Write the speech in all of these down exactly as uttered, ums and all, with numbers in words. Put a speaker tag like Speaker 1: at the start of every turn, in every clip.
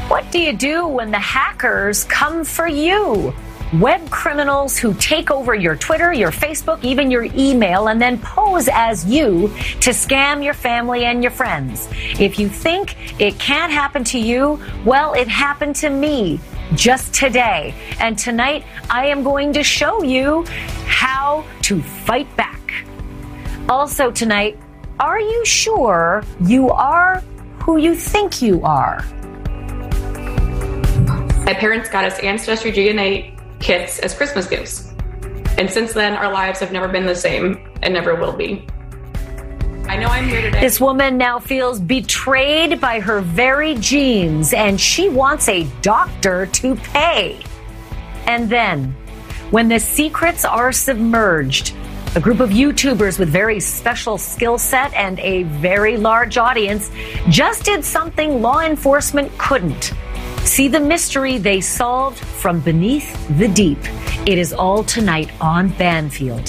Speaker 1: What do you do when the hackers come for you? Web criminals who take over your Twitter, your Facebook, even your email, and then pose as you to scam your family and your friends. If you think it can't happen to you, well, it happened to me just today. And tonight, I am going to show you how to fight back. Also tonight, are you sure you are who you think you are?
Speaker 2: My parents got us Ancestry D N A kits as Christmas gifts. And since then, our lives have never been the same and never will be. I know I'm here today.
Speaker 1: This woman now feels betrayed by her very genes, and she wants a doctor to pay. And then, when the secrets are submerged, a group of YouTubers with very special skill set and a very large audience just did something law enforcement couldn't. See the mystery they solved from beneath the deep. It is all tonight on Banfield.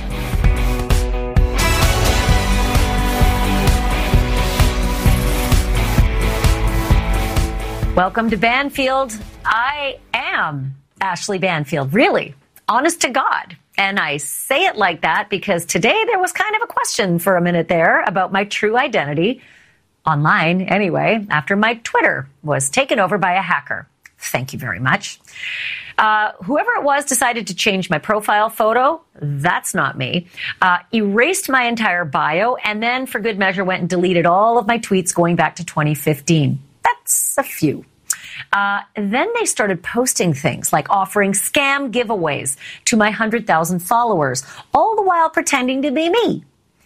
Speaker 1: Welcome to Banfield. I am Ashley Banfield, really, honest to God. And I say it like that because today there was kind of a question for a minute there about my true identity. Online, anyway, after my Twitter was taken over by a hacker. Thank you very much. Uh, whoever it was decided to change my profile photo. That's not me. Uh, erased my entire bio, and then, for good measure, went and deleted all of my tweets going back to twenty fifteen. That's a few. Uh, then they started posting things like offering scam giveaways to my one hundred thousand followers, all the while pretending to be me.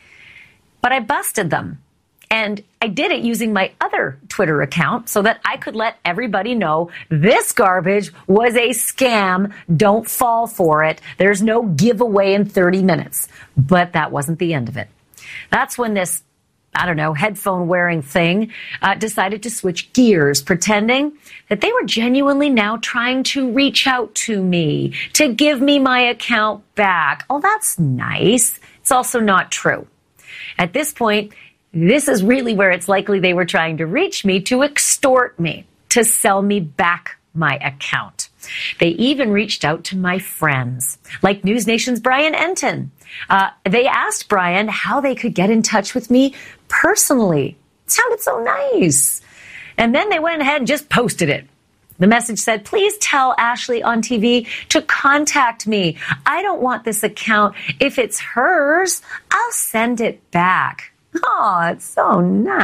Speaker 1: But I busted them. And I did it using my other Twitter account so that I could let everybody know this garbage was a scam. Don't fall for it. There's no giveaway in thirty minutes. But that wasn't the end of it. That's when this, I don't know, headphone wearing thing uh, decided to switch gears, pretending that they were genuinely now trying to reach out to me, to give me my account back. Oh, that's nice. It's also not true. At this point, this is really where it's likely they were trying to reach me to extort me, to sell me back my account. They even reached out to my friends, like News Nation's Brian Enton. Uh, they asked Brian how they could get in touch with me personally. It sounded so nice. And then they went ahead and just posted it. The message said, please tell Ashley on T V to contact me. I don't want this account. If it's hers, I'll send it back. Oh, it's so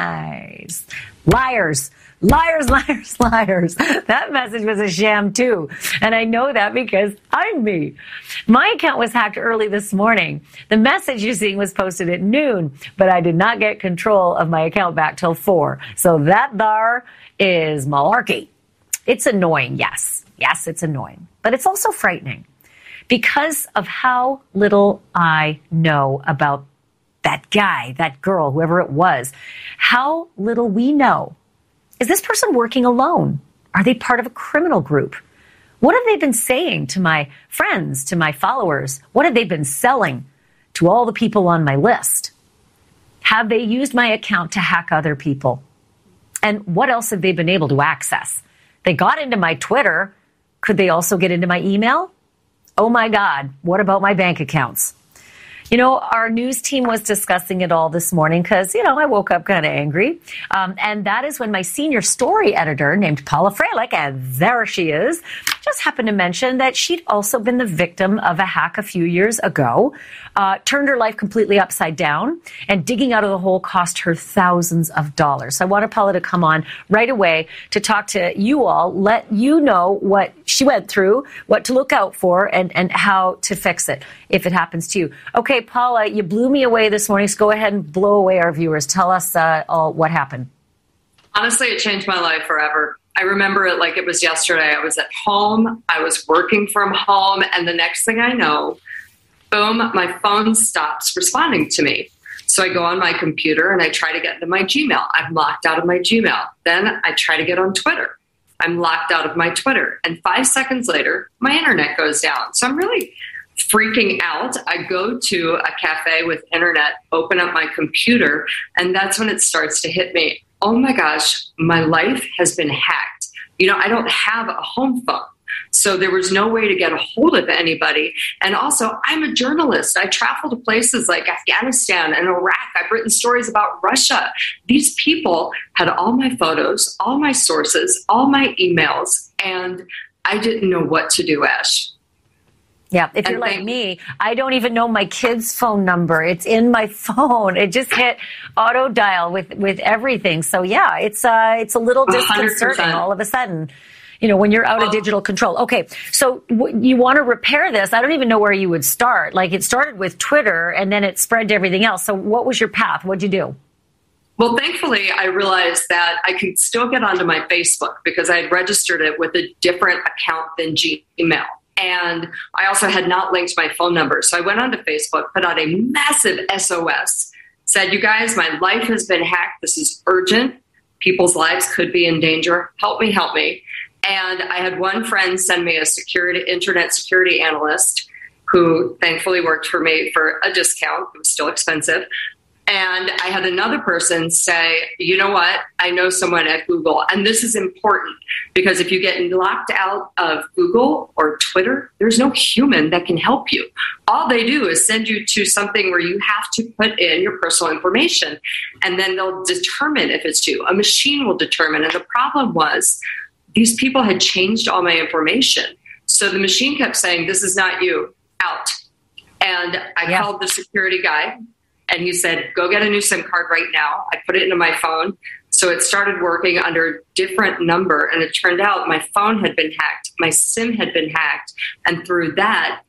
Speaker 1: nice. Liars, liars, liars, liars. That message was a sham too. And I know that because I'm me. My account was hacked early this morning. The message you're seeing was posted at noon, but I did not get control of my account back till four. So that there is malarkey. It's annoying, yes. Yes, it's annoying. But it's also frightening because of how little I know about that guy, that girl, whoever it was. How little we know. Is this person working alone? Are they part of a criminal group? What have they been saying to my friends, to my followers? What have they been selling to all the people on my list? Have they used my account to hack other people? And what else have they been able to access? They got into my Twitter. Could they also get into my email? Oh my God, what about my bank accounts? You know, our news team was discussing it all this morning because, you know, I woke up kind of angry. Um, and that is when my senior story editor named Paula Freilich, and there she is, just happened to mention that she'd also been the victim of a hack a few years ago, uh, turned her life completely upside down, and digging out of the hole cost her thousands of dollars. So I wanted Paula to come on right away to talk to you all, let you know what she went through, what to look out for, and, and how to fix it if it happens to you. Okay, Paula, you blew me away this morning, so go ahead and blow away our viewers. Tell us uh, all what happened.
Speaker 2: Honestly, it changed my life forever. I remember it like it was yesterday. I was at home. I was working from home. And the next thing I know, boom, my phone stops responding to me. So I go on my computer and I try to get into my Gmail. I'm locked out of my Gmail. Then I try to get on Twitter. I'm locked out of my Twitter. And five seconds later, my internet goes down. So I'm really freaking out. I go to a cafe with internet, open up my computer, and that's when it starts to hit me. Oh my gosh, my life has been hacked. You know, I don't have a home phone. So there was no way to get a hold of anybody. And also, I'm a journalist. I travel to places like Afghanistan and Iraq. I've written stories about Russia. These people had all my photos, all my sources, all my emails, and I didn't know what to do, Ash.
Speaker 1: Yeah, if you're like me, I don't even know my kid's phone number. It's in my phone. It just hit auto dial with, with everything. So yeah, it's uh, it's a little disconcerting one hundred percent all of a sudden. You know, when you're out of digital control. Okay, so w- you want to repair this. I don't even know where you would start. Like, it started with Twitter and then it spread to everything else. So what was your path? What'd you do?
Speaker 2: Well, thankfully, I realized that I could still get onto my Facebook because I had registered it with a different account than Gmail. And I also had not linked my phone number. So I went onto Facebook, put out a massive S O S, said, you guys, my life has been hacked. This is urgent. People's lives could be in danger. Help me, help me. And I had one friend send me a security, internet security analyst who thankfully worked for me for a discount. It was still expensive. And I had another person say, you know what? I know someone at Google. And this is important because if you get locked out of Google or Twitter, there's no human that can help you. All they do is send you to something where you have to put in your personal information. And then they'll determine if it's you. A machine will determine. And the problem was, these people had changed all my information. So the machine kept saying, this is not you, out. And I yeah. called the security guy and he said, go get a new SIM card right now. I put it into my phone. So it started working under a different number. And it turned out my phone had been hacked. My SIM had been hacked. And through that,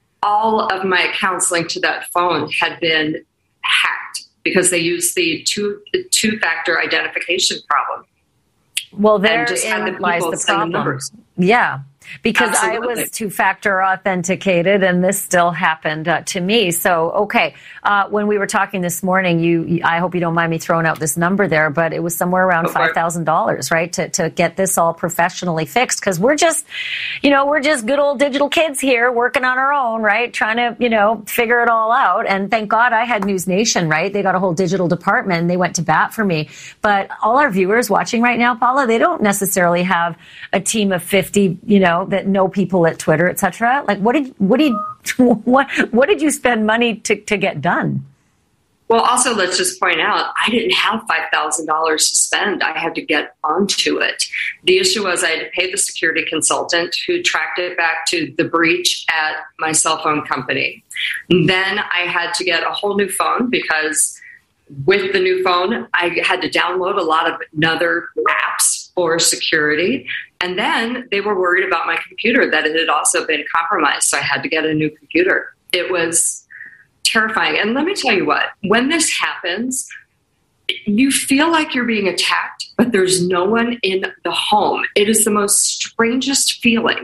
Speaker 2: all of my accounts linked to that phone had been hacked because they used the two, the two-factor identification problem.
Speaker 1: Well, there lies the problem. Yeah, because Absolutely. I was two-factor authenticated, and this still happened uh, to me. So, okay, uh, when we were talking this morning, you, you, I hope you don't mind me throwing out this number there, but it was somewhere around five thousand dollars, right, to to get this all professionally fixed. Because we're just, you know, we're just good old digital kids here working on our own, right, trying to, you know, figure it all out. And thank God I had News Nation, right? They got a whole digital department, and they went to bat for me. But all our viewers watching right now, Paula, they don't necessarily have a team of fifty, you know, that know people at Twitter, et cetera. Like, what did what did what what did you spend money to to get done?
Speaker 2: Well, also, let's just point out, I didn't have five thousand dollars to spend. I had to get onto it. The issue was I had to pay the security consultant who tracked it back to the breach at my cell phone company. Then I had to get a whole new phone because with the new phone, I had to download a lot of other apps for security. And then they were worried about my computer, that it had also been compromised. So I had to get a new computer. It was terrifying. And let me tell you what, when this happens, you feel like you're being attacked, but there's no one in the home. It is the most strangest feeling.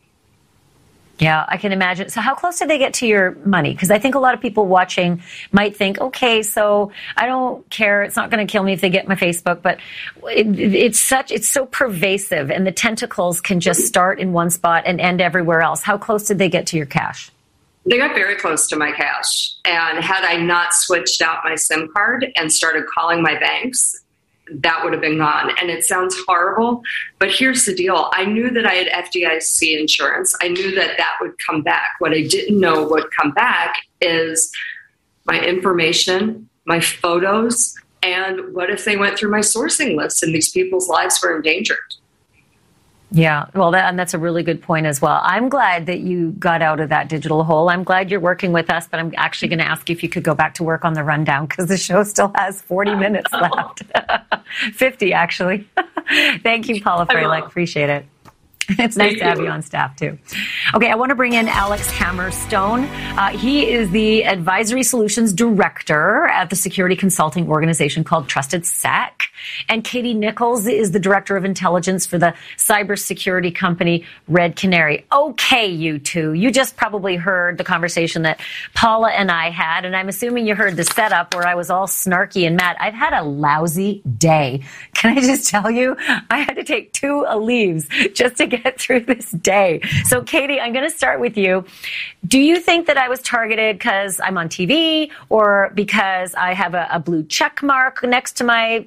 Speaker 1: Yeah, I can imagine. So how close did they get to your money? Because I think a lot of people watching might think, okay, so I don't care. It's not going to kill me if they get my Facebook. But it, it's such, it's so pervasive, and the tentacles can just start in one spot and end everywhere else. How close did they get to your cash?
Speaker 2: They got very close to my cash. And had I not switched out my SIM card and started calling my banks, that would have been gone. And it sounds horrible, but here's the deal. I knew that I had F D I C insurance. I knew that that would come back. What I didn't know would come back is my information, my photos, and what if they went through my sourcing list and these people's lives were endangered?
Speaker 1: Yeah, well, that, and that's a really good point as well. I'm glad that you got out of that digital hole. I'm glad you're working with us, but I'm actually going to ask you if you could go back to work on the rundown because the show still has forty minutes left. fifty, actually. Thank you, Paula Freilich. Appreciate it. It's nice to have you on staff, too. Okay, I want to bring in Alex Hammerstone. Uh, he is the Advisory Solutions Director at the security consulting organization called Trusted Sec. And Katie Nichols is the Director of Intelligence for the cybersecurity company Red Canary. Okay, you two. You just probably heard the conversation that Paula and I had, and I'm assuming you heard the setup where I was all snarky and mad. I've had a lousy day. Can I just tell you? I had to take two leaves just to get through this day. So, Katie, I'm going to start with you. Do you think that I was targeted because I'm on T V or because I have a, a blue check mark next to my verified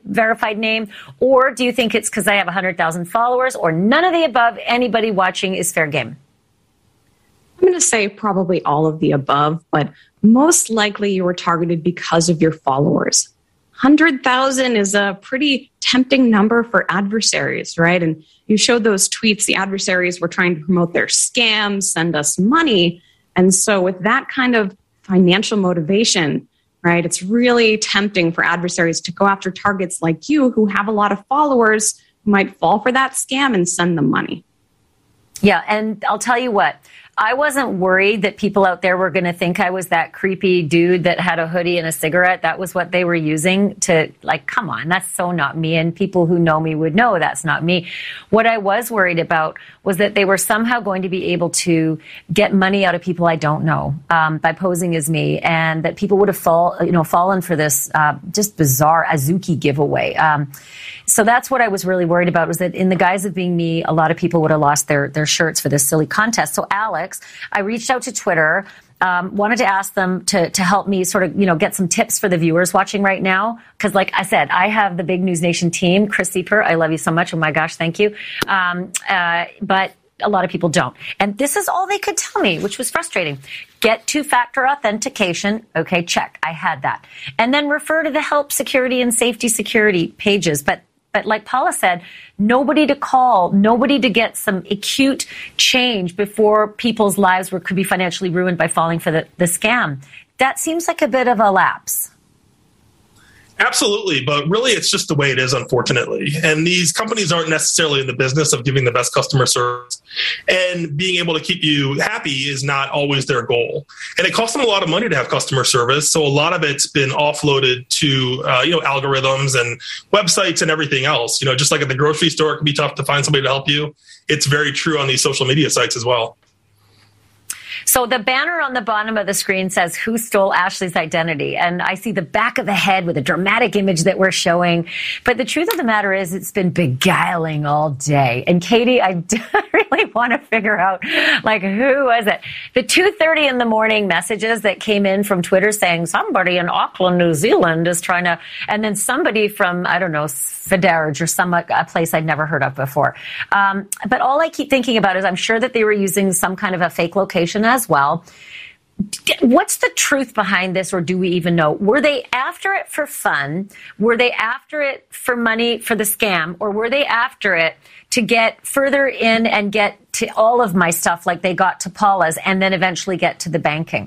Speaker 1: verified name? Or do you think it's because I have one hundred thousand followers, or none of the above? Anybody watching is fair game?
Speaker 3: I'm going to say probably all of the above, but most likely you were targeted because of your followers. one hundred thousand is a pretty tempting number for adversaries, right? And you showed those tweets, the adversaries were trying to promote their scams, send us money. And so with that kind of financial motivation, right, it's really tempting for adversaries to go after targets like you who have a lot of followers who might fall for that scam and send them money.
Speaker 1: Yeah, and I'll tell you what, I wasn't worried that people out there were going to think I was that creepy dude that had a hoodie and a cigarette. That was what they were using to, like, come on, that's so not me. And people who know me would know that's not me. What I was worried about was that they were somehow going to be able to get money out of people I don't know um, by posing as me, and that people would have fall, you know, fallen for this uh, just bizarre Azuki giveaway. Um, so that's what I was really worried about, was that in the guise of being me, a lot of people would have lost their, their shirts for this silly contest. So Alex, I reached out to Twitter, um, wanted to ask them to to help me sort of, you know, get some tips for the viewers watching right now. Because like I said, I have the Big News Nation team. Chris Sieper, I love you so much. Oh my gosh, thank you. Um, uh, but a lot of people don't. And this is all they could tell me, which was frustrating. Get two-factor authentication. Okay, check. I had that. And then refer to the help security and safety security pages. But But like Paula said, nobody to call, nobody to get some acute change before people's lives were, could be financially ruined by falling for the, the scam. That seems like a bit of a lapse.
Speaker 4: Absolutely, but really it's just the way it is, unfortunately. And these companies aren't necessarily in the business of giving the best customer service. And being able to keep you happy is not always their goal. And it costs them a lot of money to have customer service. So a lot of it's been offloaded to uh, you know, algorithms and websites and everything else. You know, just like at the grocery store, it can be tough to find somebody to help you. It's very true on these social media sites as well.
Speaker 1: So the banner on the bottom of the screen says, "Who stole Ashley's identity?" And I see the back of the head with a dramatic image that we're showing. But the truth of the matter is, it's been beguiling all day. And Katie, I really want to figure out, like, who was it? The two thirty in the morning messages that came in from Twitter saying somebody in Auckland, New Zealand is trying to, and then somebody from, I don't know, Fidarge or some a place I'd never heard of before. Um, but all I keep thinking about is I'm sure that they were using some kind of a fake location as well. What's the truth behind this, or do we even know? Were they after it for fun? Were they after it for money for the scam? Or were they after it to get further in and get to all of my stuff like they got to Paula's and then eventually get to the banking?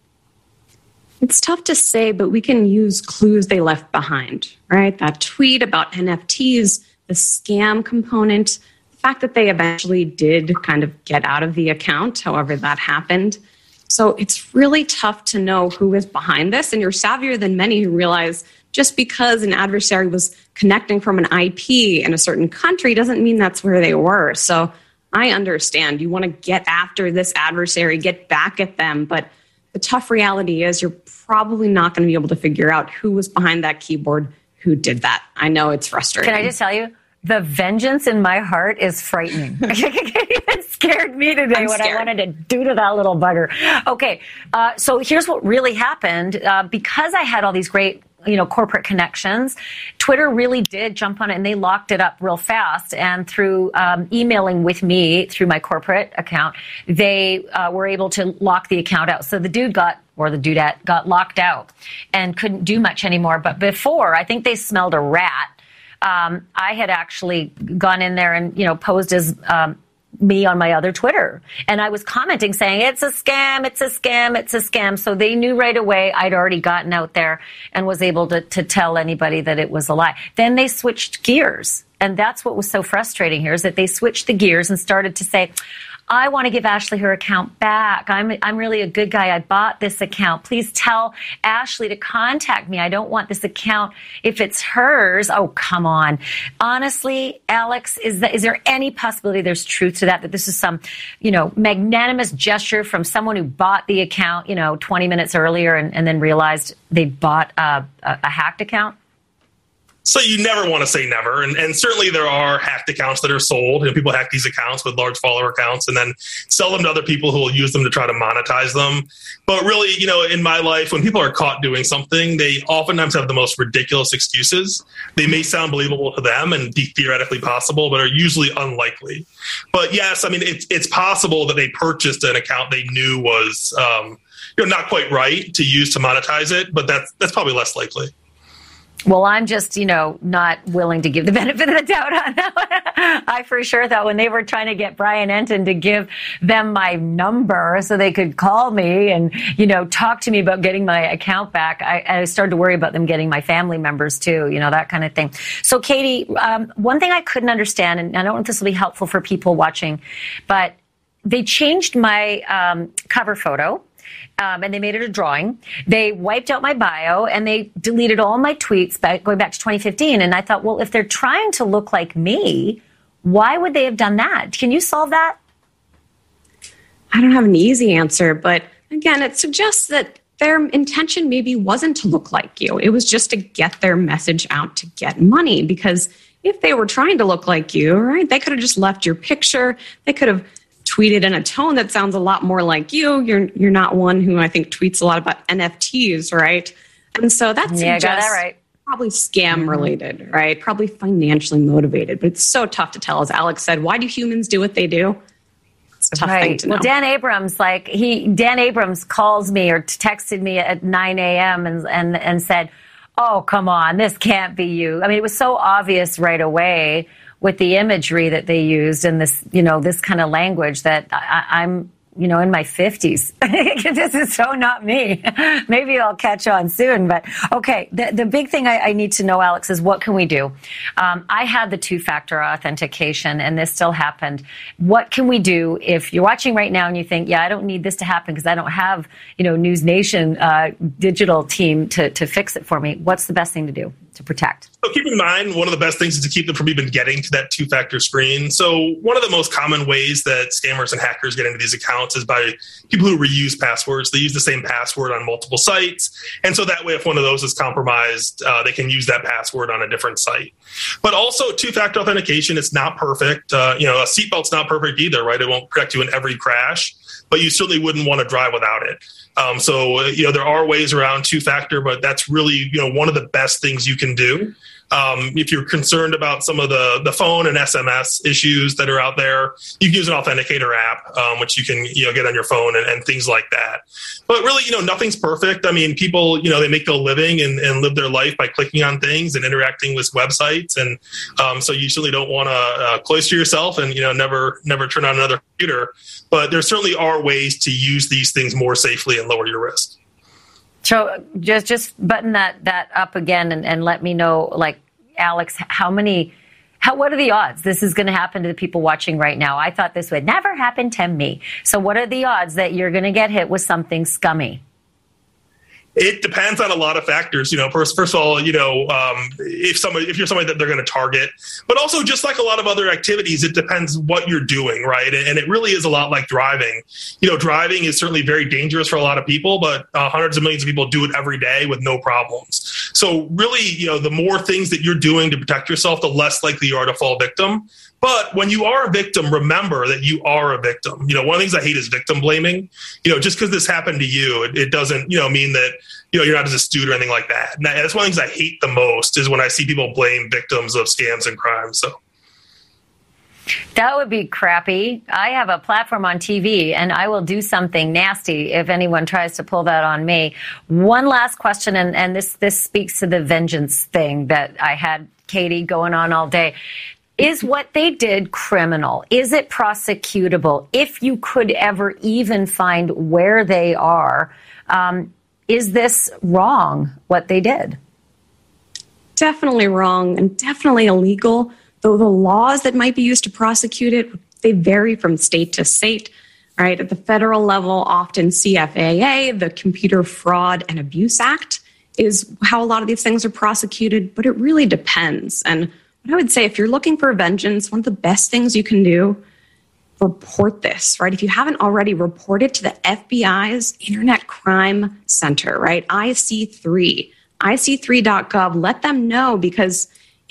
Speaker 3: It's tough to say, but we can use clues they left behind, right? That tweet about N F Ts, the scam component, the fact that they eventually did kind of get out of the account, however that happened. So it's really tough to know who is behind this. And you're savvier than many who realize just because an adversary was connecting from an I P in a certain country doesn't mean that's where they were. So I understand you want to get after this adversary, get back at them, but the tough reality is you're probably not going to be able to figure out who was behind that keyboard, who did that. I know it's frustrating.
Speaker 1: Can I just tell you, the vengeance in my heart is frightening. It scared me today I'm what scared. I wanted to do to that little bugger. Okay, uh, so here's what really happened. Uh, because I had all these great, you know, corporate connections, Twitter really did jump on it and they locked it up real fast. And through um, emailing with me through my corporate account, they uh, were able to lock the account out. So the dude got, or the dudette got locked out and couldn't do much anymore. But before, I think they smelled a rat. Um, I had actually gone in there and, you know, posed as um, me on my other Twitter. And I was commenting saying, it's a scam, it's a scam, it's a scam. So they knew right away I'd already gotten out there and was able to, to tell anybody that it was a lie. Then they switched gears. And that's what was so frustrating here, is that they switched the gears and started to say, I want to give Ashley her account back. I'm I'm really a good guy. I bought this account. Please tell Ashley to contact me. I don't want this account if it's hers. Oh, come on. Honestly, Alex, is that, is there any possibility there's truth to that, that this is some, you know, magnanimous gesture from someone who bought the account, you know, twenty minutes earlier and, and then realized they bought a, a, a hacked account?
Speaker 4: So you never want to say never. And, and certainly there are hacked accounts that are sold. You know, people hack these accounts with large follower accounts and then sell them to other people who will use them to try to monetize them. But really, you know, in my life, when people are caught doing something, they oftentimes have the most ridiculous excuses. They may sound believable to them and be theoretically possible, but are usually unlikely. But yes, I mean, it's, it's possible that they purchased an account they knew was um, you know, not quite right to use to monetize it, but that's, that's probably less likely.
Speaker 1: Well, I'm just, you know, not willing to give the benefit of the doubt on that one. I for sure thought when they were trying to get Brian Entin to give them my number so they could call me and, you know, talk to me about getting my account back, I, I started to worry about them getting my family members too, you know, that kind of thing. So, Katie, um, one thing I couldn't understand, and I don't know if this will be helpful for people watching, but they changed my um, cover photo. Um, and they made it a drawing. They wiped out my bio and they deleted all my tweets back, going back to twenty fifteen. And I thought, well, if they're trying to look like me, why would they have done that? Can you solve that?
Speaker 3: I don't have an easy answer, but again, it suggests that their intention maybe wasn't to look like you. It was just to get their message out to get money. Because if they were trying to look like you, right, they could have just left your picture. They could have tweeted in a tone that sounds a lot more like you. You're you're not one who I think tweets a lot about N F Ts, right? And so that's
Speaker 1: yeah, got that right.
Speaker 3: Probably scam related, right? Probably financially motivated. But it's so tough to tell. As Alex said, why do humans do what they do? It's a tough
Speaker 1: right.
Speaker 3: thing to know.
Speaker 1: Well, Dan Abrams, like he, Dan Abrams calls me or texted me at nine a.m. and and and said, "Oh, come on, this can't be you." I mean, it was so obvious right away with the imagery that they used and this, you know, this kind of language that I, I'm, you know, in my fifties. This is so not me. Maybe I'll catch on soon. But okay, the, the big thing I, I need to know, Alex, is what can we do? Um, I had the two-factor authentication and this still happened. What can we do if you're watching right now and you think, yeah, I don't need this to happen because I don't have, you know, News Nation uh, digital team to, to fix it for me? What's the best thing to do to protect?
Speaker 4: So keep in mind, one of the best things is to keep them from even getting to that two-factor screen. So one of the most common ways that scammers and hackers get into these accounts is by people who reuse passwords. They use the same password on multiple sites. And so that way, if one of those is compromised, uh, they can use that password on a different site. But also two-factor authentication, it's not perfect. Uh, you know, a seatbelt's not perfect either, right? It won't protect you in every crash, but you certainly wouldn't want to drive without it. Um, so, you know, there are ways around two-factor, but that's really, you know, one of the best things you can do. Um, if you're concerned about some of the, the phone and S M S issues that are out there, you can use an authenticator app, um, which you can, you know, get on your phone and, and things like that. But really, you know, nothing's perfect. I mean, people, you know, they make their living and, and live their life by clicking on things and interacting with websites. And um, so you certainly don't want to uh, cloister yourself and, you know, never, never turn on another computer. But there certainly are ways to use these things more safely and lower your risk.
Speaker 1: So just just button that that up again and, and let me know, like, Alex, how many, how what are the odds this is going to happen to the people watching right now? I thought this would never happen to me. So what are the odds that you're going to get hit with something scummy?
Speaker 4: It depends on a lot of factors. You know, first, first of all, you know, um, if somebody, if you're somebody that they're going to target, but also just like a lot of other activities, it depends what you're doing, right? And it really is a lot like driving. You know, driving is certainly very dangerous for a lot of people, but uh, hundreds of millions of people do it every day with no problems. So really, you know, the more things that you're doing to protect yourself, the less likely you are to fall victim. But when you are a victim, remember that you are a victim. You know, one of the things I hate is victim blaming. You know, just because this happened to you, it, it doesn't, you know, mean that, you know, you're not as astute or anything like that. And that's one of the things I hate the most is when I see people blame victims of scams and crimes. So
Speaker 1: that would be crappy. I have a platform on T V and I will do something nasty if anyone tries to pull that on me. One last question, and, and this, this speaks to the vengeance thing that I had, Katie, going on all day. Is what they did criminal? Is it prosecutable? If you could ever even find where they are, um, is this wrong, what they did?
Speaker 3: Definitely wrong and definitely illegal, though the laws that might be used to prosecute it, they vary from state to state, right? At the federal level, often C F A A, the Computer Fraud and Abuse Act, is how a lot of these things are prosecuted, but it really depends. And what I would say, if you're looking for vengeance, one of the best things you can do, report this, right? If you haven't already, report it to the F B I's Internet Crime Center, right? I C three, I C three dot gov. Let them know, because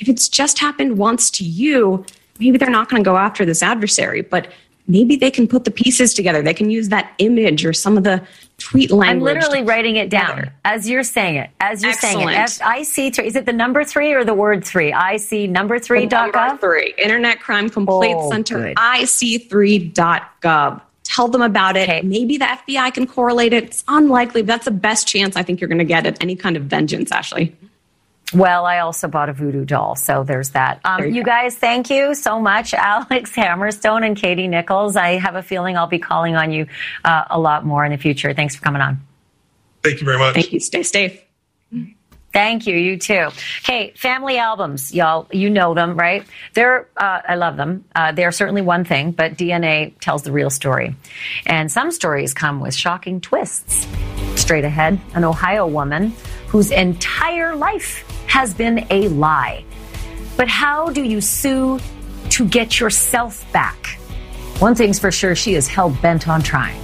Speaker 3: if it's just happened once to you, maybe they're not going to go after this adversary, but maybe they can put the pieces together. They can use that image or some of the tweet language.
Speaker 1: I'm literally writing it down
Speaker 3: together.
Speaker 1: as you're saying it. As you're
Speaker 3: Excellent.
Speaker 1: saying it. I C three. Is it the number three or the word three? I C number three dot gov?
Speaker 3: Number three. Internet Crime Complaint
Speaker 1: Oh,
Speaker 3: Center,
Speaker 1: good.
Speaker 3: I C three dot gov. Tell them about it.
Speaker 1: Okay.
Speaker 3: Maybe the F B I can correlate it. It's unlikely, but that's the best chance I think you're going to get at any kind of vengeance, Ashley.
Speaker 1: Well, I also bought a voodoo doll, so there's that. Um,
Speaker 3: There you
Speaker 1: you
Speaker 3: go.
Speaker 1: guys, thank you so much, Alex Hammerstone and Katie Nichols. I have a feeling I'll be calling on you uh, a lot more in the future. Thanks for coming on.
Speaker 4: Thank you very much.
Speaker 3: Thank you. Stay safe.
Speaker 1: Thank you. You too. Hey, family albums, y'all, you know them, right? They're, uh, I love them. Uh, they're certainly one thing, but D N A tells the real story. And some stories come with shocking twists. Straight ahead, an Ohio woman whose entire life has been a lie. But how do you sue to get yourself back? One thing's for sure, she is hell-bent on trying.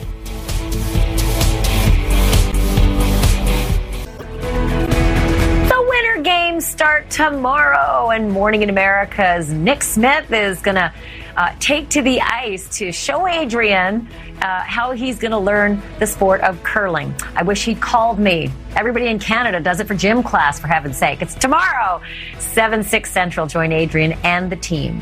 Speaker 1: Games start tomorrow, and Morning in America's Nick Smith is going to uh, take to the ice to show Adrian uh, how he's going to learn the sport of curling. I wish he'd called me. Everybody in Canada does it for gym class, for heaven's sake. It's tomorrow, seven, six Central. Join Adrian and the team.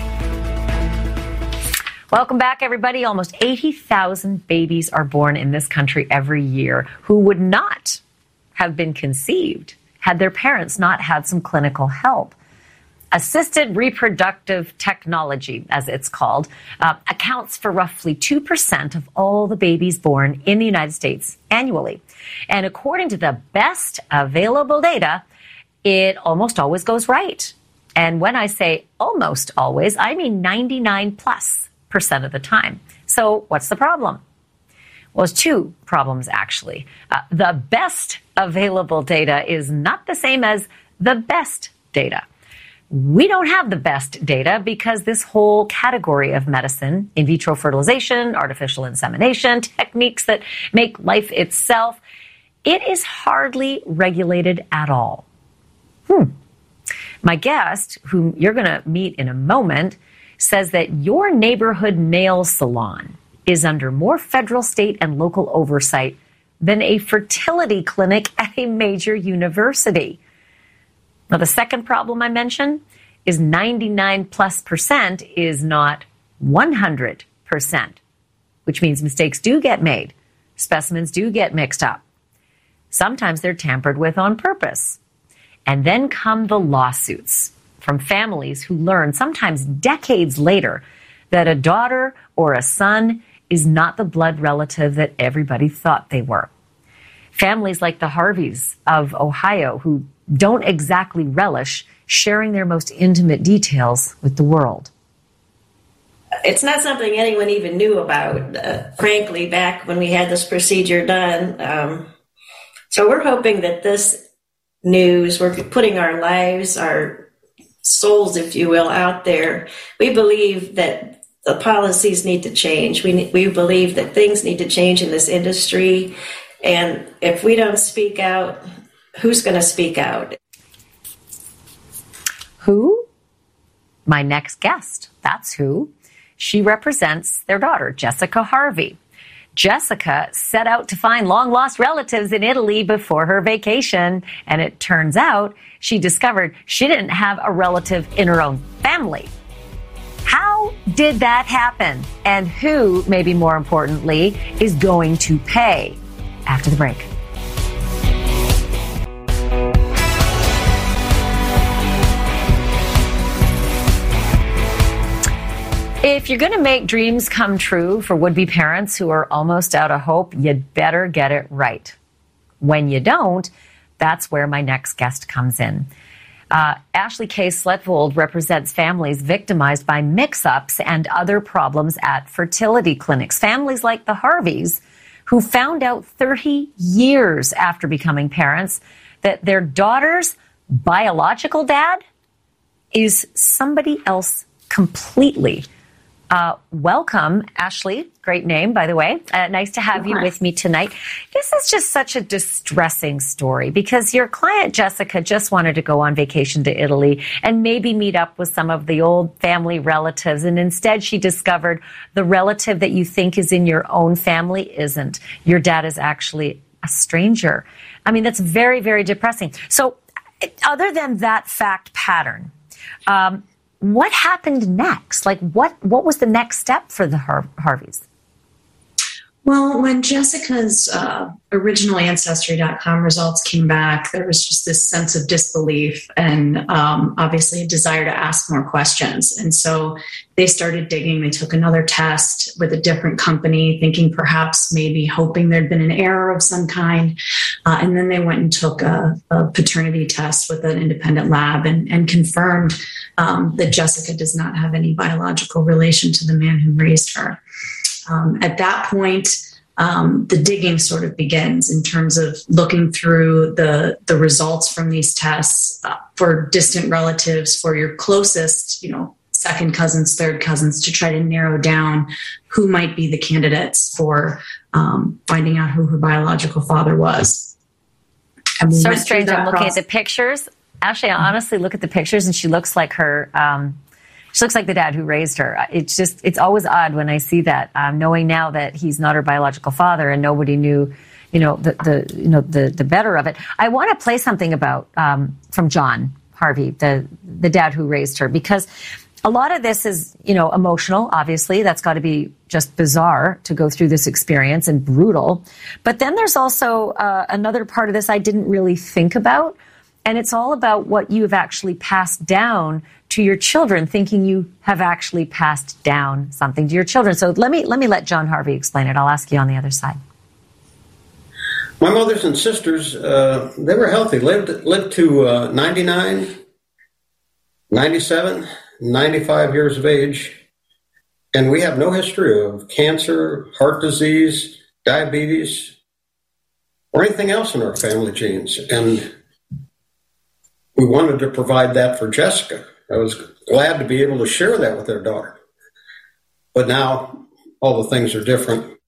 Speaker 1: Welcome back, everybody. Almost eighty thousand babies are born in this country every year who would not have been conceived had their parents not had some clinical help. Assisted reproductive technology, as it's called, uh, accounts for roughly two percent of all the babies born in the United States annually. And according to the best available data, it almost always goes right. And when I say almost always, I mean ninety-nine plus percent of the time. So what's the problem? Well, there's two problems, actually. Uh, the best available data is not the same as the best data. We don't have the best data because this whole category of medicine, in vitro fertilization, artificial insemination, techniques that make life itself, it is hardly regulated at all. Hmm. My guest, whom you're going to meet in a moment, says that your neighborhood nail salon is under more federal, state, and local oversight than a fertility clinic at a major university. Now, the second problem I mentioned is ninety-nine plus percent is not one hundred percent, which means mistakes do get made. Specimens do get mixed up. Sometimes they're tampered with on purpose. And then come the lawsuits from families who learn, sometimes decades later, that a daughter or a son is not the blood relative that everybody thought they were. Families like the Harveys of Ohio who don't exactly relish sharing their most intimate details with the world.
Speaker 5: It's not something anyone even knew about, uh, frankly, back when we had this procedure done. Um, so we're hoping that this news, we're putting our lives, our souls, if you will, out there. We believe that the policies need to change. We we believe that things need to change in this industry. And if we don't speak out, who's going to speak out?
Speaker 1: Who? My next guest. That's who. She represents their daughter, Jessica Harvey. Jessica set out to find long-lost relatives in Italy before her vacation. And it turns out she discovered she didn't have a relative in her own family. How did that happen? And who, maybe more importantly, is going to pay? After the break. If you're going to make dreams come true for would-be parents who are almost out of hope, you'd better get it right. When you don't, that's where my next guest comes in. Uh, Ashley K. Sletvold represents families victimized by mix-ups and other problems at fertility clinics. Families like the Harveys, who found out thirty years after becoming parents that their daughter's biological dad is somebody else completely. Uh, welcome, Ashley. Great name, by the way. Uh, nice to have you with me tonight. This is just such a distressing story because your client, Jessica, just wanted to go on vacation to Italy and maybe meet up with some of the old family relatives. And instead, she discovered the relative that you think is in your own family isn't. Your dad is actually a stranger. I mean, that's very, very depressing. So other than that fact pattern, um, what happened next? Like, what, what was the next step for the Har- Harveys?
Speaker 6: Well, when Jessica's uh, original Ancestry dot com results came back, there was just this sense of disbelief and um, obviously a desire to ask more questions. And so they started digging. They took another test with a different company, thinking perhaps maybe hoping there'd been an error of some kind. Uh, and then they went and took a, a paternity test with an independent lab and, and confirmed um, that Jessica does not have any biological relation to the man who raised her. Um, at that point, um, the digging sort of begins in terms of looking through the the results from these tests uh, for distant relatives, for your closest, you know, second cousins, third cousins, to try to narrow down who might be the candidates for um, finding out who her biological father was.
Speaker 1: And we so strange. I'm looking process. at the pictures. Actually, I honestly look at the pictures, and she looks like her. Um, She looks like the dad who raised her. It's just, it's always odd when I see that, um, knowing now that he's not her biological father and nobody knew, you know, the, the you know, the, the better of it. I want to play something about, um, from John Harvey, the, the dad who raised her, because a lot of this is, you know, emotional, obviously. That's got to be just bizarre to go through this experience and brutal. But then there's also uh, another part of this I didn't really think about. And it's all about what you have actually passed down to your children, thinking you have actually passed down something to your children. So let me let me let John Harvey explain it. I'll ask you on the other side.
Speaker 7: My mothers and sisters, uh, they were healthy, lived lived to uh, ninety-nine, ninety-seven, ninety-five years of age. And we have no history of cancer, heart disease, diabetes, or anything else in our family genes. And we wanted to provide that for Jessica. I was glad to be able to share that with their daughter. But now all the things are different.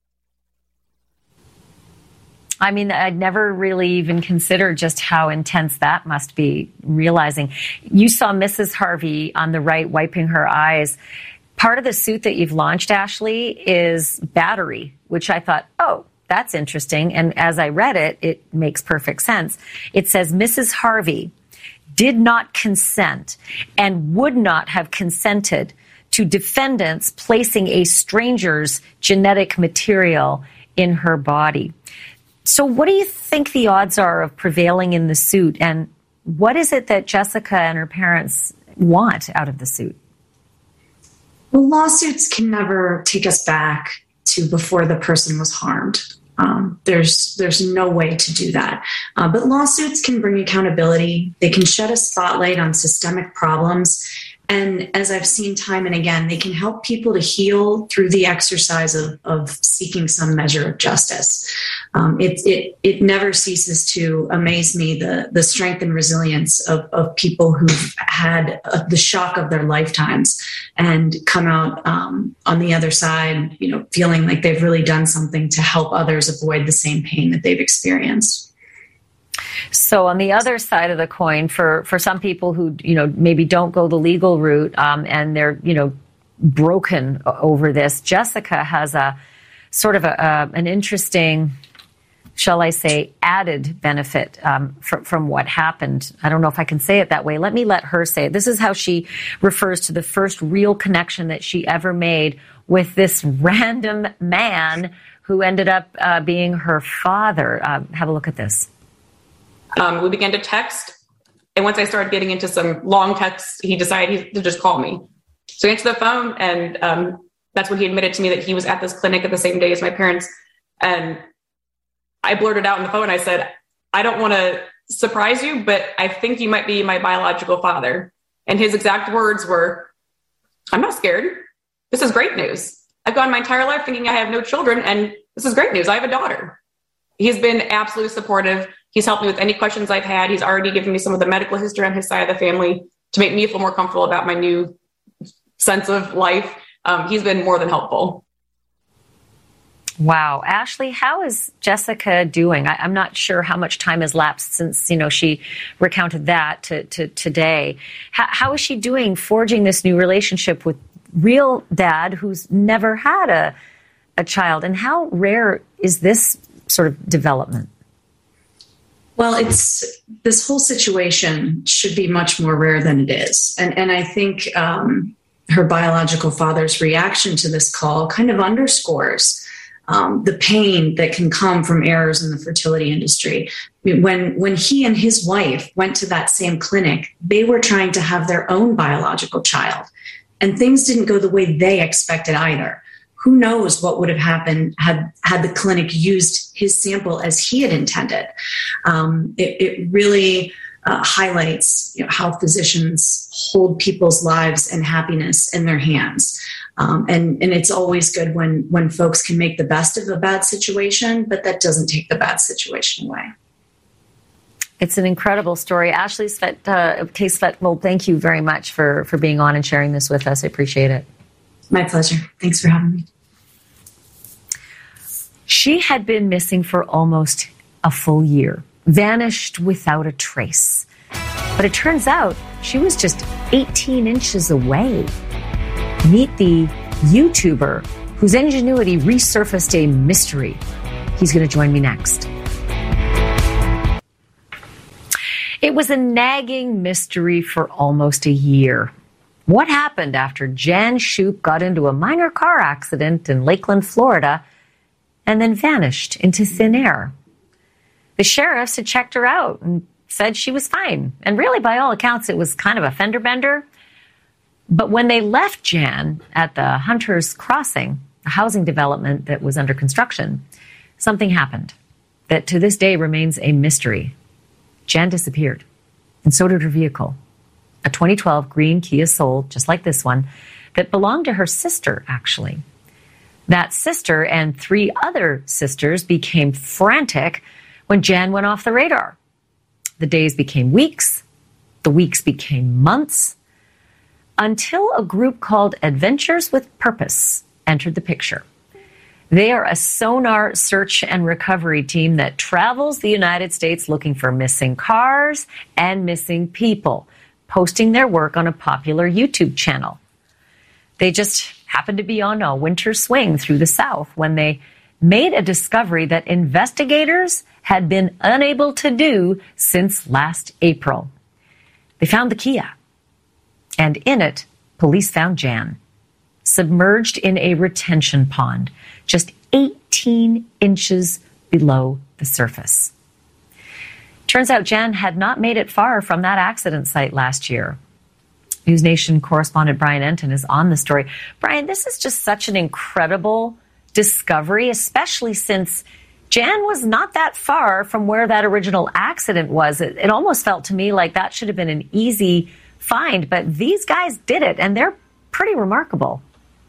Speaker 1: I mean, I'd never really even considered just how intense that must be, realizing. You saw Missus Harvey on the right wiping her eyes. Part of the suit that you've launched, Ashley, is battery, which I thought, oh, that's interesting. And as I read it, it makes perfect sense. It says Missus Harvey did not consent and would not have consented to defendants placing a stranger's genetic material in her body. So what do you think the odds are of prevailing in the suit? And what is it that Jessica and her parents want out of the suit?
Speaker 6: Well, lawsuits can never take us back to before the person was harmed. Um, there's there's no way to do that. Uh, but lawsuits can bring accountability. They can shed a spotlight on systemic problems. And as I've seen time and again, they can help people to heal through the exercise of, of seeking some measure of justice. Um, it, it it never ceases to amaze me, the, the strength and resilience of, of people who've had uh, the shock of their lifetimes and come out um, on the other side, you know, feeling like they've really done something to help others avoid the same pain that they've experienced.
Speaker 1: So on the other side of the coin, for, for some people who, you know, maybe don't go the legal route um, and they're, you know, broken over this, Jessica has a sort of a, a, an interesting, shall I say, added benefit um, fr- from what happened. I don't know if I can say it that way. Let me let her say it. This is how she refers to the first real connection that she ever made with this random man who ended up uh, being her father. Uh, have a look at this.
Speaker 8: Um, we began to text, and once I started getting into some long texts, he decided to just call me. So he answered the phone, and um, that's when he admitted to me that he was at this clinic at the same day as my parents. And I blurted out on the phone, I said, I don't want to surprise you, but I think you might be my biological father. And his exact words were, I'm not scared. This is great news. I've gone my entire life thinking I have no children, and this is great news. I have a daughter. He's been absolutely supportive. He's helped me with any questions I've had. He's already given me some of the medical history on his side of the family to make me feel more comfortable about my new sense of life. um, he's been more than helpful.
Speaker 1: Wow. Ashley, how is Jessica doing? I, I'm not sure how much time has lapsed since, you know, she recounted that to, to today. How, how is she doing forging this new relationship with real dad who's never had a, a child? And how rare is this sort of development?
Speaker 6: Well, it's this whole situation should be much more rare than it is. And, and I think um, her biological father's reaction to this call kind of underscores Um, the pain that can come from errors in the fertility industry. When, when he and his wife went to that same clinic, they were trying to have their own biological child, and things didn't go the way they expected either. Who knows what would have happened had, had the clinic used his sample as he had intended. Um, it, it really uh, highlights, you know, how physicians hold people's lives and happiness in their hands. Um, and, and it's always good when, when folks can make the best of a bad situation, but that doesn't take the bad situation away.
Speaker 1: It's an incredible story. Ashley Svet, uh, Case Svetvold, thank you very much for, for being on and sharing this with us. I appreciate it.
Speaker 6: My pleasure. Thanks for having me.
Speaker 1: She had been missing for almost a full year, vanished without a trace. But it turns out she was just eighteen inches away. Meet the YouTuber whose ingenuity resurfaced a mystery. He's going to join me next. It was a nagging mystery for almost a year. What happened after Jan Shoop got into a minor car accident in Lakeland, Florida, and then vanished into thin air? The sheriffs had checked her out and said she was fine. And really, by all accounts, it was kind of a fender bender. But when they left Jan at the Hunters Crossing, a housing development that was under construction, something happened that to this day remains a mystery. Jan disappeared, and so did her vehicle, a twenty twelve green Kia Soul, just like this one, that belonged to her sister, actually. That sister and three other sisters became frantic when Jan went off the radar. The days became weeks, the weeks became months, until a group called Adventures with Purpose entered the picture. They are a sonar search and recovery team that travels the United States looking for missing cars and missing people, posting their work on a popular YouTube channel. They just happened to be on a winter swing through the South when they made a discovery that investigators had been unable to do since last April. They found the Kia. And in it, police found Jan, submerged in a retention pond, just eighteen inches below the surface. Turns out Jan had not made it far from that accident site last year. News Nation correspondent Brian Enton is on the story. Brian, this is just such an incredible discovery, especially since Jan was not that far from where that original accident was. It, it almost felt to me like that should have been an easy find, but these guys did it, and they're pretty remarkable.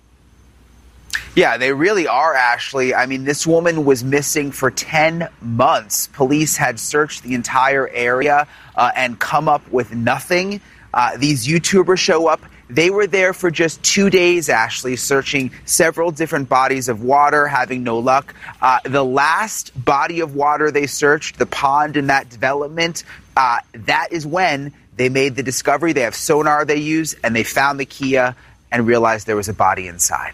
Speaker 9: Yeah, they really are, Ashley. I mean, this woman was missing for ten months. Police had searched the entire area uh, and come up with nothing. Uh, these YouTubers show up. They were there for just two days, Ashley, searching several different bodies of water, having no luck. Uh, the last body of water they searched, the pond in that development, uh, that is when they made the discovery. They have sonar they use, and they found the Kia and realized there was a body inside.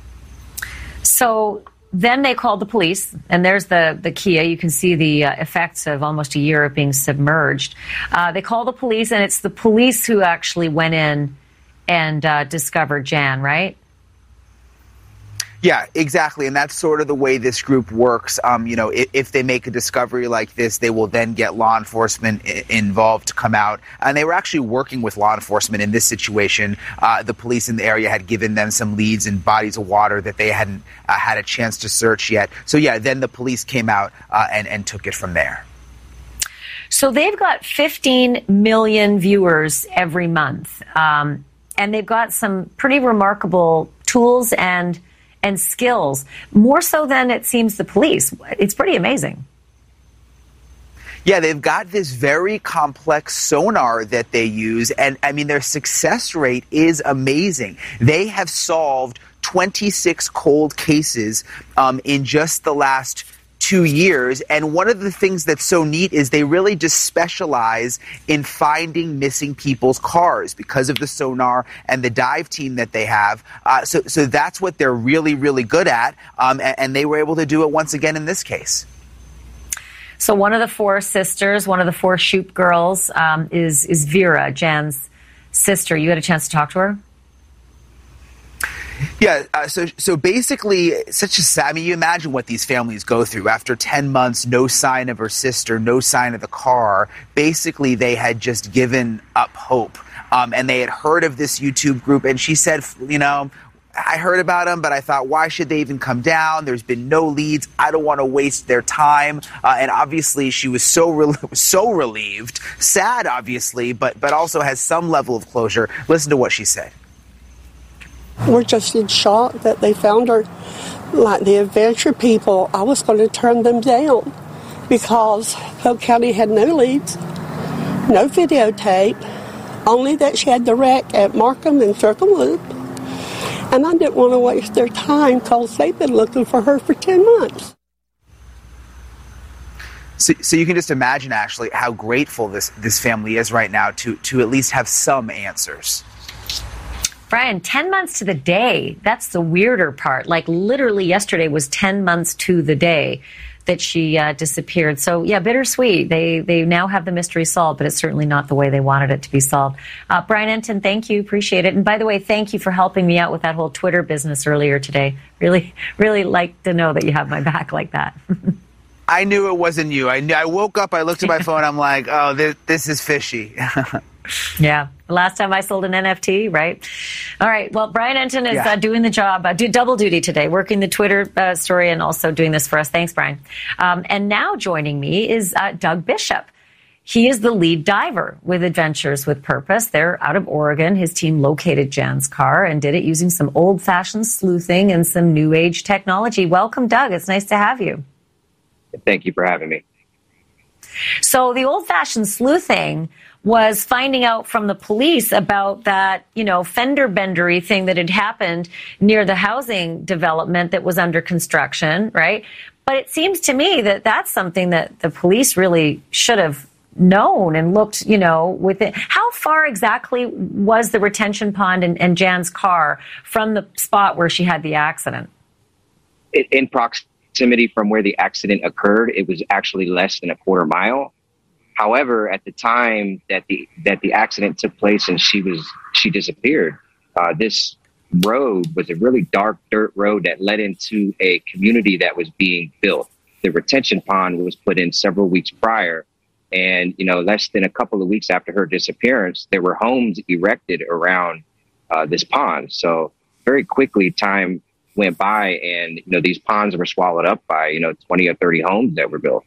Speaker 1: So then they called the police, and there's the, the Kia. You can see the uh, effects of almost a year of being submerged. Uh, they called the police, and it's the police who actually went in and uh, discovered Jan, right?
Speaker 9: Yeah, exactly. And that's sort of the way this group works. Um, you know, if, if they make a discovery like this, they will then get law enforcement I- involved to come out. And they were actually working with law enforcement in this situation. Uh, the police in the area had given them some leads and bodies of water that they hadn't uh, had a chance to search yet. So, yeah, then the police came out uh, and, and took it from there.
Speaker 1: So they've got fifteen million viewers every month. Um, and they've got some pretty remarkable tools and and skills, more so than it seems the police. It's pretty amazing.
Speaker 9: Yeah, they've got this very complex sonar that they use, and I mean, their success rate is amazing. They have solved twenty-six cold cases um, in just the last two years. And one of the things that's so neat is they really just specialize in finding missing people's cars because of the sonar and the dive team that they have. Uh, so, so that's what they're really, really good at. Um, and, and they were able to do it once again in this case.
Speaker 1: So one of the four sisters, one of the four Shoop girls, um, is is Vera, Jan's sister. You had a chance to talk to her?
Speaker 9: Yeah, uh, so so basically, such a sad. I mean, you imagine what these families go through after ten months, no sign of her sister, no sign of the car. Basically, they had just given up hope, um, and they had heard of this YouTube group. And she said, you know, I heard about them, but I thought, why should they even come down? There's been no leads. I don't want to waste their time. Uh, and obviously, she was so re- so relieved, sad, obviously, but but also has some level of closure. Listen to what she said.
Speaker 10: We're just in shock that they found her. Like the adventure people, I was going to turn them down because Polk County had no leads, no videotape, only that she had the wreck at Markham and Circle Loop. And I didn't want to waste their time because they've been looking for her for ten months.
Speaker 9: So, so you can just imagine, Ashley, how grateful this, this family is right now to, to at least have some answers.
Speaker 1: Brian, ten months to the day. That's the weirder part. Like literally yesterday was ten months to the day that she uh, disappeared. So yeah, bittersweet. They they now have the mystery solved, but it's certainly not the way they wanted it to be solved. Uh, Brian Entin, thank you. Appreciate it. And by the way, thank you for helping me out with that whole Twitter business earlier today. Really, really like to know that you have my back like that.
Speaker 9: I knew it wasn't you. I knew, I woke up, I looked at my phone, I'm like, oh, this, this is fishy.
Speaker 1: Yeah. Last time I sold an N F T, right? All right. Well, Brian Entin is
Speaker 9: yeah.
Speaker 1: uh, doing the job, uh, do double duty today, working the Twitter uh, story and also doing this for us. Thanks, Brian. Um, and now joining me is uh, Doug Bishop. He is the lead diver with Adventures with Purpose. They're out of Oregon. His team located Jan's car and did it using some old-fashioned sleuthing and some new age technology. Welcome, Doug. It's nice to have you.
Speaker 11: Thank you for having me.
Speaker 1: So the old-fashioned sleuthing was finding out from the police about that, you know, fender bendery thing that had happened near the housing development that was under construction, right? But it seems to me that that's something that the police really should have known and looked, you know, with it. How far exactly was the retention pond and, and Jan's car from the spot where she had the accident?
Speaker 11: In proximity from where the accident occurred, it was actually less than a quarter mile. However, at the time that the that the accident took place and she was she disappeared, uh, this road was a really dark dirt road that led into a community that was being built. The retention pond was put in several weeks prior, and you know, less than a couple of weeks after her disappearance, there were homes erected around uh, this pond. So very quickly, time went by, and you know, these ponds were swallowed up by you know twenty or thirty homes that were built.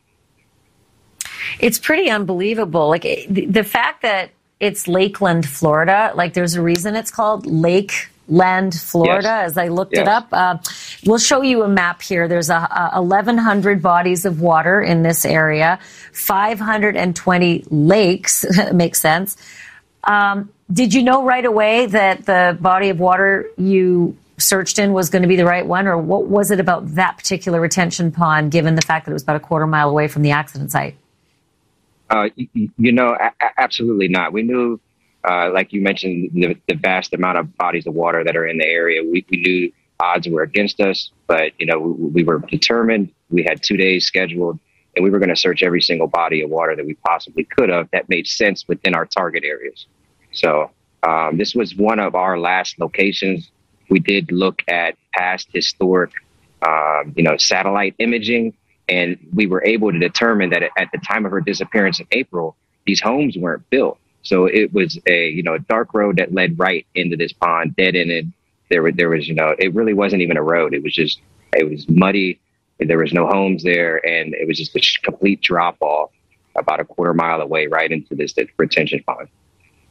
Speaker 1: It's pretty unbelievable. Like the, the fact that it's Lakeland, Florida, like there's a reason it's called Lakeland, Florida, yes. As I looked yes. it up. Uh, we'll show you a map here. There's a, a eleven hundred bodies of water in this area, five hundred twenty lakes. Makes sense. Um, did you know right away that the body of water you searched in was going to be the right one, or what was it about that particular retention pond, given the fact that it was about a quarter mile away from the accident site?
Speaker 11: Uh, you, you know, a- absolutely not. We knew, uh, like you mentioned, the, the vast amount of bodies of water that are in the area. We, we knew odds were against us, but, you know, we, we were determined. We had two days scheduled, and we were going to search every single body of water that we possibly could have that made sense within our target areas. So um, this was one of our last locations. We did look at past historic, um, you know, satellite imaging. And we were able to determine that at the time of her disappearance in April, these homes weren't built. So it was a, you know, a dark road that led right into this pond, dead ended. There were, there was, you know, it really wasn't even a road. It was just, it was muddy. There was no homes there. And it was just a complete drop off about a quarter mile away right into this retention pond.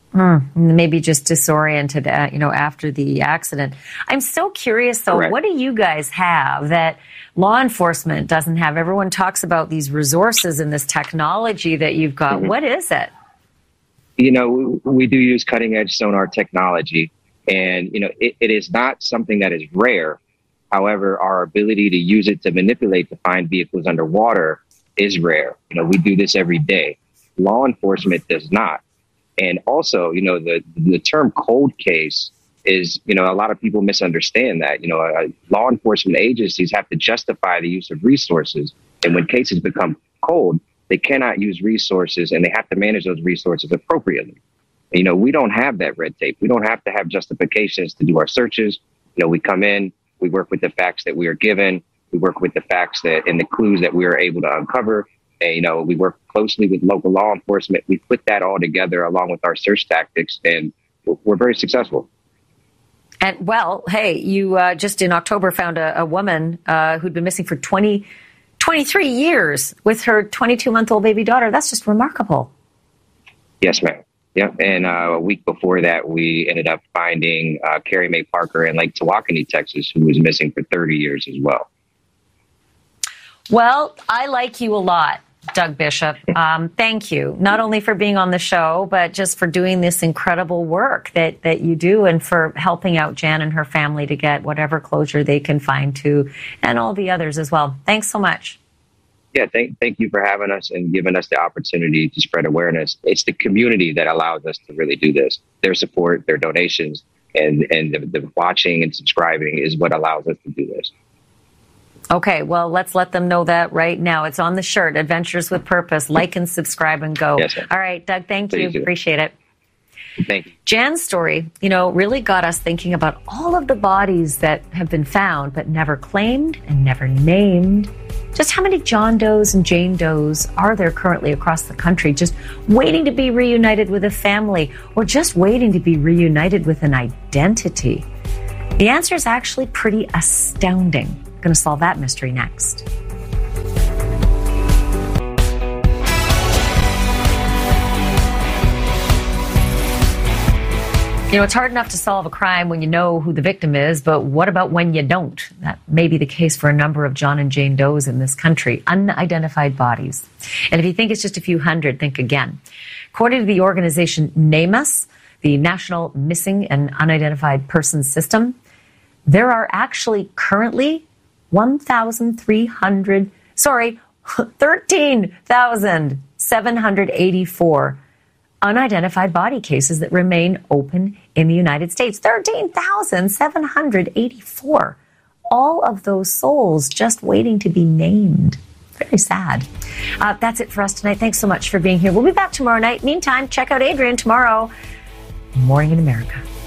Speaker 1: Mm, maybe just disoriented, uh, you know, after the accident. I'm so curious, though,
Speaker 11: Correct.
Speaker 1: What do you guys have that law enforcement doesn't have? Everyone talks about these resources and this technology that you've got.
Speaker 11: Mm-hmm.
Speaker 1: What is it?
Speaker 11: You know, we, we do use cutting edge sonar technology, and, you know, it, it is not something that is rare. However, our ability to use it to manipulate to find vehicles underwater is rare. You know, we do this every day. Law enforcement does not. And also, you know, the, the term cold case is, you know, a lot of people misunderstand that. You know, uh, law enforcement agencies have to justify the use of resources. And when cases become cold, they cannot use resources, and they have to manage those resources appropriately. And, you know, we don't have that red tape. We don't have to have justifications to do our searches. You know, we come in, we work with the facts that we are given. We work with the facts that and the clues that we are able to uncover. And, you know, we work closely with local law enforcement. We put that all together along with our search tactics, and we're very successful.
Speaker 1: And, well, hey, you uh, just in October found a, a woman uh, who'd been missing for twenty, twenty-three years with her twenty-two-month-old baby daughter. That's just remarkable.
Speaker 11: Yes, ma'am. Yep. And uh, a week before that, we ended up finding uh, Carrie Mae Parker in Lake Tawakoni, Texas, who was missing for thirty years as well.
Speaker 1: Well, I like you a lot, Doug Bishop. Um, thank you, not only for being on the show, but just for doing this incredible work that, that you do, and for helping out Jan and her family to get whatever closure they can find too, and all the others as well. Thanks so much.
Speaker 11: Yeah, thank, thank you for having us and giving us the opportunity to spread awareness. It's the community that allows us to really do this. Their support, their donations, and, and the, the watching and subscribing is what allows us to do this.
Speaker 1: Okay, well, let's let them know that right now. It's on the shirt, Adventures with Purpose. Like and subscribe and go.
Speaker 11: Yes,
Speaker 1: all right, Doug, thank
Speaker 11: Please
Speaker 1: you.
Speaker 11: do.
Speaker 1: Appreciate it.
Speaker 11: Thank you.
Speaker 1: Jan's story, you know, really got us thinking about all of the bodies that have been found but never claimed and never named. Just how many John Does and Jane Does are there currently across the country, just waiting to be reunited with a family, or just waiting to be reunited with an identity? The answer is actually pretty astounding. Going to solve that mystery next. You know, it's hard enough to solve a crime when you know who the victim is, but what about when you don't? That may be the case for a number of John and Jane Does in this country, unidentified bodies. And if you think it's just a few hundred, think again. According to the organization NamUs, the National Missing and Unidentified Persons System, there are actually currently one thousand three hundred, sorry, thirteen thousand seven hundred eighty-four unidentified body cases that remain open in the United States. thirteen thousand seven hundred eighty-four. All of those souls just waiting to be named. Very sad. Uh, that's it for us tonight. Thanks so much for being here. We'll be back tomorrow night. Meantime, check out Adrian tomorrow. Morning in America.